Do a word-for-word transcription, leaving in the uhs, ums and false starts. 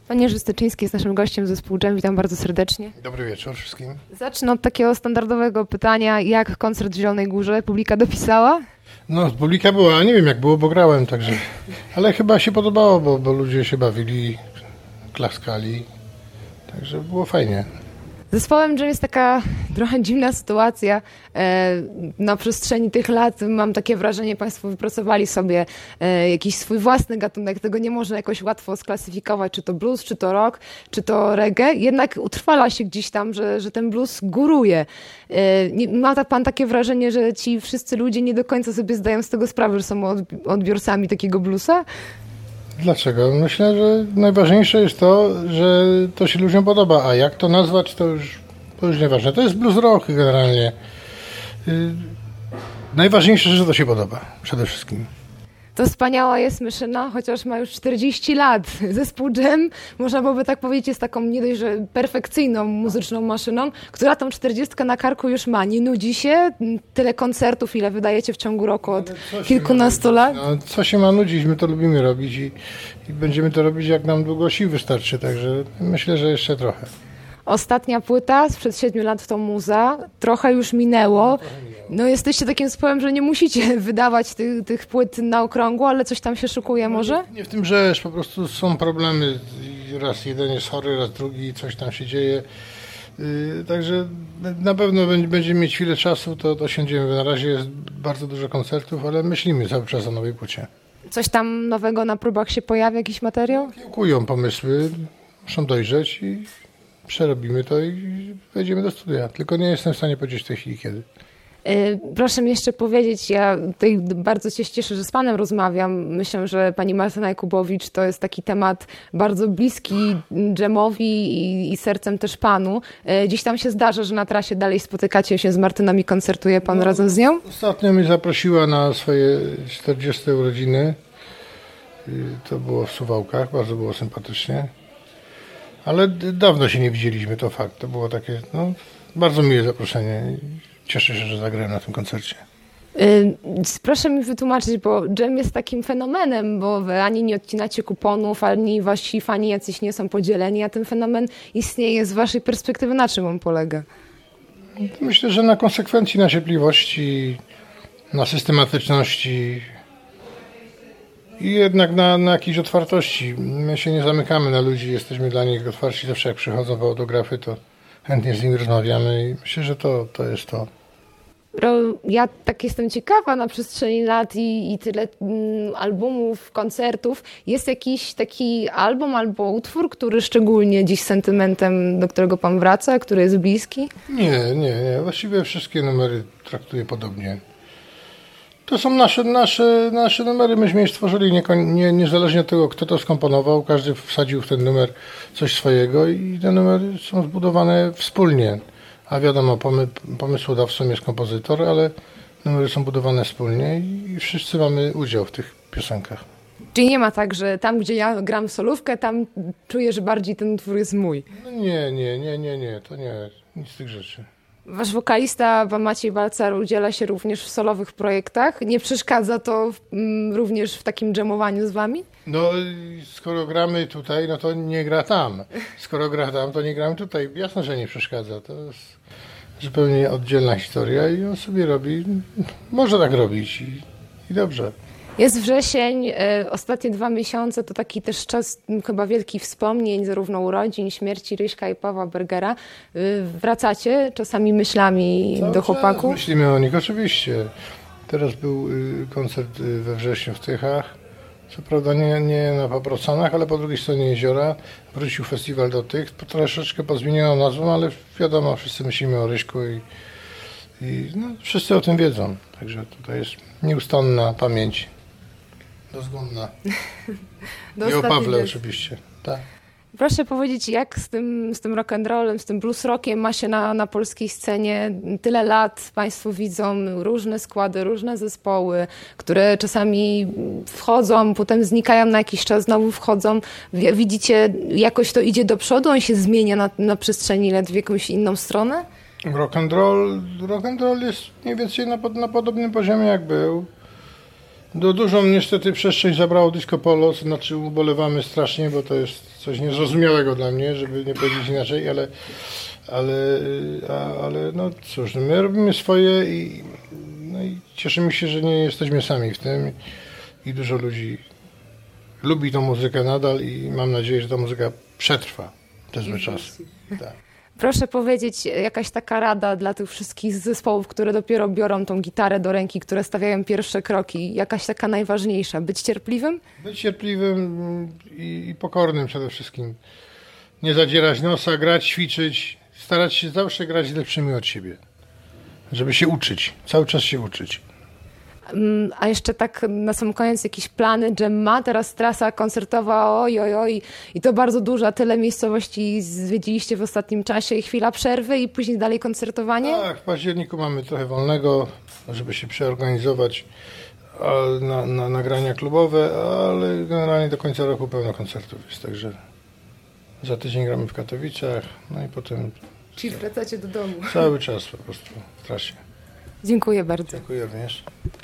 Pan Jerzy Styczyński jest naszym gościem zespołu Dżem. Witam bardzo serdecznie. Dobry wieczór wszystkim. Zacznę od takiego standardowego pytania. Jak koncert w Zielonej Górze? Publika dopisała? No, publika była, nie wiem jak było, bo grałem, także... Ale chyba się podobało, bo, bo ludzie się bawili, klaskali. Także było fajnie. Z zespołem Dżem jest taka trochę dziwna sytuacja. Na przestrzeni tych lat mam takie wrażenie, Państwo wypracowali sobie jakiś swój własny gatunek. Tego nie można jakoś łatwo sklasyfikować, czy to blues, czy to rock, czy to reggae. Jednak utrwala się gdzieś tam, że, że ten blues góruje. Ma Pan takie wrażenie, że ci wszyscy ludzie nie do końca sobie zdają z tego sprawę, że są odbiorcami takiego bluesa? Dlaczego? Myślę, że najważniejsze jest to, że to się ludziom podoba, a jak to nazwać, to już, to już nieważne. To jest blues rock generalnie. Yy, najważniejsze, że to się podoba przede wszystkim. To wspaniała jest maszyna, chociaż ma już czterdzieści lat. Zespół Dżem, można byłoby tak powiedzieć, jest taką nie dość, że perfekcyjną muzyczną maszyną, która tą czterdziestkę na karku już ma. Nie nudzi się? Tyle koncertów, ile wydajecie w ciągu roku od kilkunastu lat? No, co się ma nudzić? My to lubimy robić i, i będziemy to robić, jak nam długo sił wystarczy, także myślę, że jeszcze trochę. Ostatnia płyta sprzed siedmiu lat to Muza. Trochę już minęło. No jesteście takim zespołem, że nie musicie wydawać tych, tych płyt na okrągło, ale coś tam się szykuje może? Nie, nie w tym rzecz, po prostu są problemy. Raz jeden jest chory, raz drugi, coś tam się dzieje. Yy, także na pewno będziemy mieć chwilę czasu, to, to siądziemy. Na razie jest bardzo dużo koncertów, ale myślimy cały czas o nowej płycie. Coś tam nowego na próbach się pojawia, jakiś materiał? Kiełkują pomysły, muszą dojrzeć i przerobimy to i wejdziemy do studia. Tylko nie jestem w stanie powiedzieć w tej chwili kiedy. Proszę mi jeszcze powiedzieć, ja tutaj bardzo się cieszę, że z Panem rozmawiam. Myślę, że Pani Martyna Jakubowicz to jest taki temat bardzo bliski dżemowi i, i sercem też Panu. Dziś tam się zdarza, że na trasie dalej spotykacie się z Martyną i koncertuje Pan no, razem z nią? Ostatnio mnie zaprosiła na swoje czterdzieste urodziny. To było w Suwałkach, bardzo było sympatycznie. Ale dawno się nie widzieliśmy, to fakt. To było takie, no, bardzo miłe zaproszenie. Cieszę się, że zagrałem na tym koncercie. Proszę mi wytłumaczyć, bo Dżem jest takim fenomenem, bo wy ani nie odcinacie kuponów, ani wasi fani jacyś nie są podzieleni, a ten fenomen istnieje z waszej perspektywy. Na czym on polega? Myślę, że na konsekwencji, na cierpliwości, na systematyczności i jednak na, na jakiejś otwartości. My się nie zamykamy na ludzi, jesteśmy dla nich otwarci. Zawsze jak przychodzą po autografy, to chętnie z nimi rozmawiamy i myślę, że to, to jest to. Ja tak jestem ciekawa na przestrzeni lat i, i tyle mm, albumów, koncertów. Jest jakiś taki album albo utwór, który szczególnie dziś sentymentem, do którego Pan wraca, który jest bliski? Nie, nie, nie. Właściwie wszystkie numery traktuję podobnie. To są nasze, nasze, nasze numery, myśmy je stworzyli nie, nie, niezależnie od tego, kto to skomponował. Każdy wsadził w ten numer coś swojego i te numery są zbudowane wspólnie. A wiadomo, pomy, pomysłodawcą jest kompozytor, ale numery są budowane wspólnie i wszyscy mamy udział w tych piosenkach. Czyli nie ma tak, że tam, gdzie ja gram solówkę, tam czuję, że bardziej ten utwór jest mój? No nie, nie, nie, nie, nie, to nie, nic z tych rzeczy. Wasz wokalista, pan Maciej Balcar, udziela się również w solowych projektach. Nie przeszkadza to w, m, również w takim dżemowaniu z wami? No, skoro gramy tutaj, no to nie gra tam. Skoro gra tam, to nie gramy tutaj. Jasne, że nie przeszkadza. To jest zupełnie oddzielna historia i on sobie robi, może tak robić i, i dobrze. Jest wrzesień, y, ostatnie dwa miesiące to taki też czas m, chyba wielkich wspomnień, zarówno urodzin, śmierci Ryśka i Pawła Bergera. Y, wracacie czasami myślami Cały do chłopaków? czas myślimy o nich, oczywiście. Teraz był y, koncert y, we wrześniu w Tychach. Co prawda nie, nie na Paprocanach, ale po drugiej stronie jeziora. Wrócił festiwal do Tych. Troszeczkę pozmieniono nazwą, ale wiadomo, wszyscy myślimy o Ryśku i, i no, wszyscy o tym wiedzą. Także tutaj jest nieustanna pamięć. Dozgonna. Do I o Pawle jest. oczywiście. Tak. Proszę powiedzieć, jak z tym, z tym rock'n'rollem, z tym blues rockiem ma się na, na polskiej scenie? Tyle lat Państwo widzą różne składy, różne zespoły, które czasami wchodzą, potem znikają na jakiś czas, znowu wchodzą. Widzicie, jakoś to idzie do przodu, on się zmienia na, na przestrzeni lat w jakąś inną stronę? Rock'n'roll rock and roll jest mniej więcej na, na podobnym poziomie jak był. Do dużą niestety przestrzeń zabrało disco polo, to znaczy ubolewamy strasznie, bo to jest coś niezrozumiałego dla mnie, żeby nie powiedzieć inaczej, ale, ale, a, ale no cóż, no my robimy swoje i, no i cieszymy się, że nie jesteśmy sami w tym i dużo ludzi lubi tą muzykę nadal i mam nadzieję, że ta muzyka przetrwa te złe czasy. Tak. Proszę powiedzieć, jakaś taka rada dla tych wszystkich zespołów, które dopiero biorą tą gitarę do ręki, które stawiają pierwsze kroki, jakaś taka najważniejsza, być cierpliwym? Być cierpliwym i, i pokornym przede wszystkim. Nie zadzierać nosa, grać, ćwiczyć, starać się zawsze grać z lepszymi od siebie, żeby się uczyć, cały czas się uczyć. A jeszcze tak na sam koniec jakieś plany, że ma teraz trasa koncertowa, oj, oj, oj, i to bardzo duża, tyle miejscowości zwiedziliście w ostatnim czasie i chwila przerwy i później dalej koncertowanie? Tak, w październiku mamy trochę wolnego, żeby się przeorganizować na, na nagrania klubowe, ale generalnie do końca roku pełno koncertów jest, także za tydzień gramy w Katowicach, no i potem... Czyli wracacie do domu. Cały czas po prostu w trasie. Dziękuję bardzo. Dziękuję również.